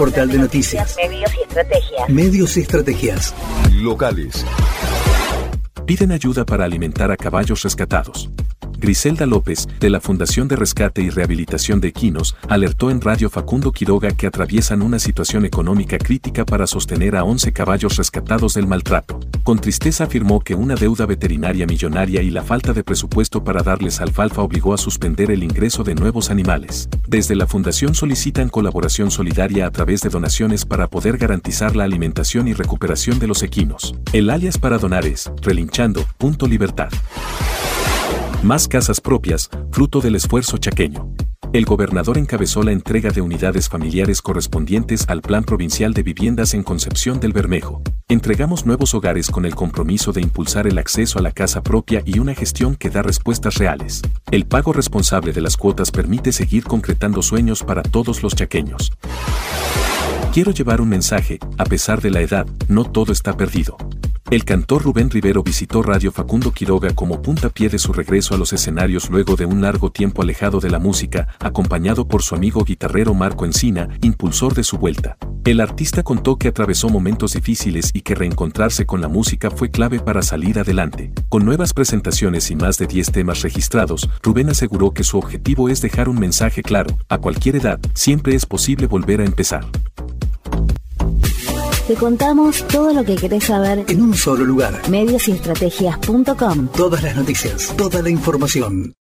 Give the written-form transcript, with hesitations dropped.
Portal de noticias. Medios y estrategias. Medios y estrategias. Locales. Piden ayuda para alimentar a caballos rescatados. Griselda López, de la Fundación de Rescate y Rehabilitación de Equinos, alertó en Radio Facundo Quiroga que atraviesan una situación económica crítica para sostener a 11 caballos rescatados del maltrato. Con tristeza afirmó que una deuda veterinaria millonaria y la falta de presupuesto para darles alfalfa obligó a suspender el ingreso de nuevos animales. Desde la Fundación solicitan colaboración solidaria a través de donaciones para poder garantizar la alimentación y recuperación de los equinos. El alias para donar es relinchando.libertad. Más casas propias, fruto del esfuerzo chaqueño. El gobernador encabezó la entrega de unidades familiares correspondientes al Plan Provincial de Viviendas en Concepción del Bermejo. Entregamos nuevos hogares con el compromiso de impulsar el acceso a la casa propia y una gestión que da respuestas reales. El pago responsable de las cuotas permite seguir concretando sueños para todos los chaqueños. Quiero llevar un mensaje, a pesar de la edad, no todo está perdido. El cantor Rubén Rivero visitó Radio Facundo Quiroga como puntapié de su regreso a los escenarios luego de un largo tiempo alejado de la música, acompañado por su amigo guitarrero Marco Encina, impulsor de su vuelta. El artista contó que atravesó momentos difíciles y que reencontrarse con la música fue clave para salir adelante. Con nuevas presentaciones y más de 10 temas registrados, Rubén aseguró que su objetivo es dejar un mensaje claro: a cualquier edad, siempre es posible volver a empezar. Te contamos todo lo que querés saber En un solo lugar. Mediosestrategias.com. Todas las noticias, toda la información.